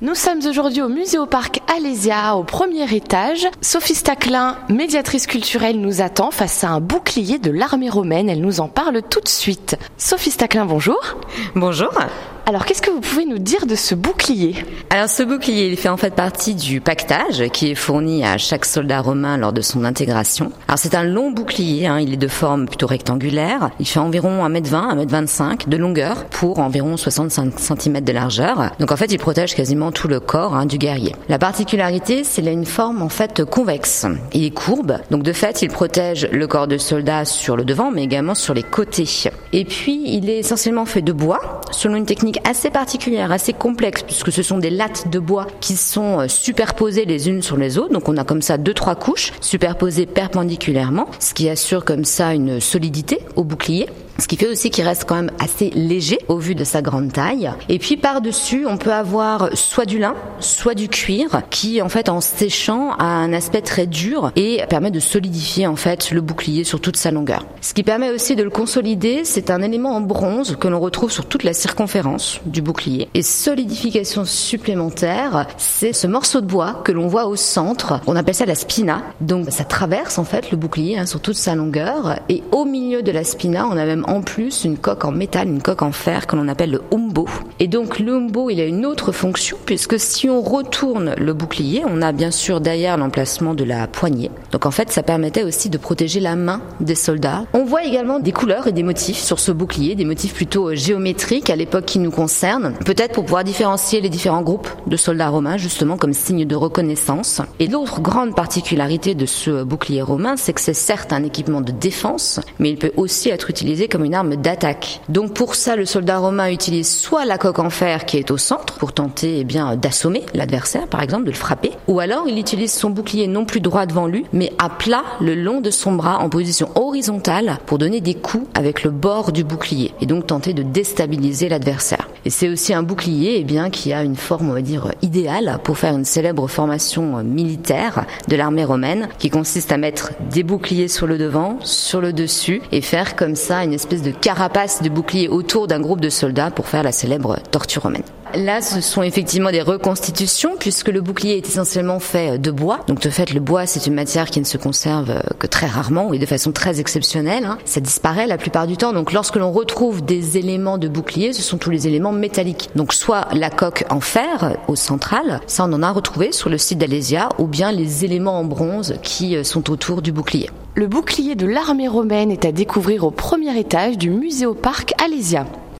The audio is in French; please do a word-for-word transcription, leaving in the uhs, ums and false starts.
Nous sommes aujourd'hui au Muséoparc Alésia, au premier étage. Sophie Stacklin, médiatrice culturelle, nous attend face à un bouclier de l'armée romaine. Elle nous en parle tout de suite. Sophie Stacklin, bonjour. Bonjour. Alors, qu'est-ce que vous pouvez nous dire de ce bouclier ? Alors, ce bouclier, il fait en fait partie du pactage qui est fourni à chaque soldat romain lors de son intégration. Alors, c'est un long bouclier, hein, il est de forme plutôt rectangulaire. Il fait environ un mètre vingt, un mètre vingt-cinq de longueur pour environ soixante-cinq centimètres de largeur. Donc, en fait, il protège quasiment tout le corps hein, du guerrier. La particularité, c'est qu'il a une forme en fait convexe. Il est courbe, donc de fait, il protège le corps de soldat sur le devant, mais également sur les côtés. Et puis, il est essentiellement fait de bois, selon une technique assez particulière, assez complexe, puisque ce sont des lattes de bois qui sont superposées les unes sur les autres. Donc on a comme ça deux, trois couches superposées perpendiculairement, ce qui assure comme ça une solidité au bouclier. Ce qui fait aussi qu'il reste quand même assez léger au vu de sa grande taille. Et puis par-dessus, on peut avoir soit du lin, soit du cuir, qui en fait en séchant a un aspect très dur et permet de solidifier en fait le bouclier sur toute sa longueur. Ce qui permet aussi de le consolider, c'est un élément en bronze que l'on retrouve sur toute la circonférence du bouclier. Et solidification supplémentaire, c'est ce morceau de bois que l'on voit au centre. On appelle ça la spina. Donc ça traverse en fait le bouclier hein, sur toute sa longueur. Et au milieu de la spina, on a même en plus une coque en métal, une coque en fer que l'on appelle le umbo. Et donc le umbo, il a une autre fonction puisque si on retourne le bouclier, on a bien sûr derrière l'emplacement de la poignée. Donc en fait, ça permettait aussi de protéger la main des soldats. On voit également des couleurs et des motifs sur ce bouclier, des motifs plutôt géométriques à l'époque qui nous concernent, peut-être pour pouvoir différencier les différents groupes de soldats romains justement comme signe de reconnaissance. Et l'autre grande particularité de ce bouclier romain, c'est que c'est certes un équipement de défense, mais il peut aussi être utilisé comme une arme d'attaque. Donc pour ça, le soldat romain utilise soit la coque en fer qui est au centre pour tenter eh bien d'assommer l'adversaire, par exemple, de le frapper, ou alors il utilise son bouclier non plus droit devant lui, mais à plat le long de son bras en position horizontale pour donner des coups avec le bord du bouclier et donc tenter de déstabiliser l'adversaire. Et c'est aussi un bouclier eh bien qui a une forme, on va dire, idéale pour faire une célèbre formation militaire de l'armée romaine qui consiste à mettre des boucliers sur le devant, sur le dessus et faire comme ça une espèce de carapace de bouclier autour d'un groupe de soldats pour faire la célèbre tortue romaine. Là, ce sont effectivement des reconstitutions puisque le bouclier est essentiellement fait de bois. Donc de fait, le bois, c'est une matière qui ne se conserve que très rarement et de façon très exceptionnelle. Hein. Ça disparaît la plupart du temps. Donc lorsque l'on retrouve des éléments de bouclier, ce sont tous les éléments métalliques. Donc soit la coque en fer au central, ça on en a retrouvé sur le site d'Alésia, ou bien les éléments en bronze qui sont autour du bouclier. Le bouclier de l'armée romaine est à découvrir au premier étage du Muséoparc Alésia.